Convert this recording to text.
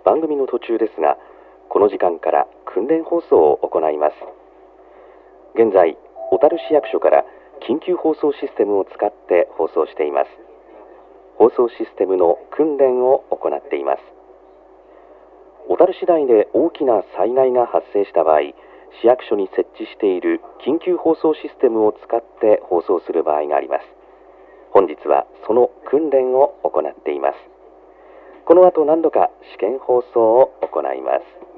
番組の途中ですが、この時間から訓練放送を行います。現在、小樽市役所から緊急放送システムを使って放送しています。放送システムの訓練を行っています。小樽市内で大きな災害が発生した場合、市役所に設置している緊急放送システムを使って放送する場合があります。本日はその訓練を行っています。この後何度か試験放送を行います。